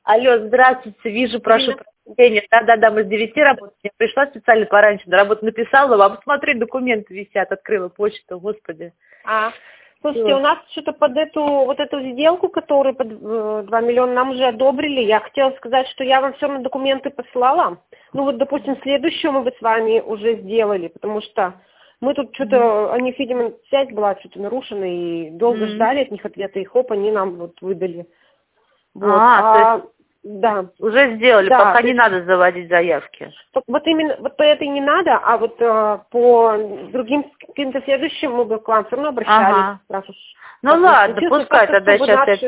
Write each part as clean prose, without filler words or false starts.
Алло, здравствуйте, вижу, прошу Ирина. прощения. Да, мы с 9 работаем. Я пришла специально пораньше на работу, написала вам. Посмотри, документы висят, открыла почту, господи. Слушайте, у нас что-то под эту сделку, которую под 2 миллиона нам уже одобрили. Я хотела сказать, что я вам все равно документы посылала. Ну вот, допустим, следующую мы бы с вами уже сделали, потому что мы тут что-то, они, видимо, связь была что-то нарушена, и долго ждали от них ответа, и хоп, они нам вот выдали. Вот. То есть Да. уже сделали, Да, пока не надо заводить заявки. Вот именно вот по этой не надо, а вот по другим каким-то следующим мы бы к вам все равно обращались. Раз уж Ну ладно, пускай тогда сейчас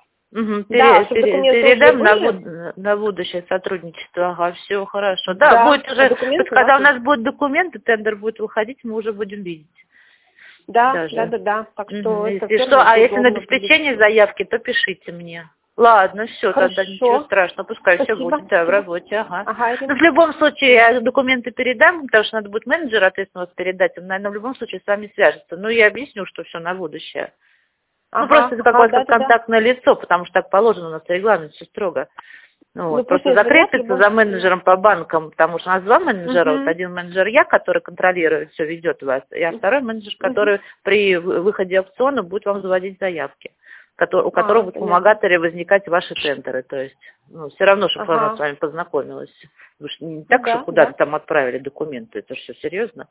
передам на будущее сотрудничество. Ага, все хорошо. Да, будет уже, вот когда у нас будут документы, тендер будет выходить, мы уже будем видеть. Да. Так что если что, а если на обеспечение заявки, то пишите мне. Ладно, все, тогда ничего страшного, пускай все будет, в работе, Но в любом случае я документы передам, потому что надо будет менеджера ответственного передать, он, наверное, в любом случае с вами свяжется. Ну, я объясню, что все на будущее. Просто как у вас как контактное лицо, потому что так положено у нас в регламенте, все строго. Просто закрепиться за менеджером по банкам, потому что у нас два менеджера, вот один менеджер я, который контролирует, все ведет вас, а второй менеджер, который при выходе аукциона будет вам заводить заявки, у которого будут в помогаторе возникать ваши тендеры. То есть, все равно, чтобы она с вами познакомилась. Вы же не так, что куда-то там отправили документы, это же все серьезно.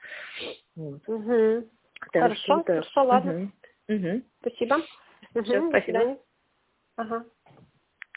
Хорошо, ладно. Спасибо. Все, До свидания. Ага.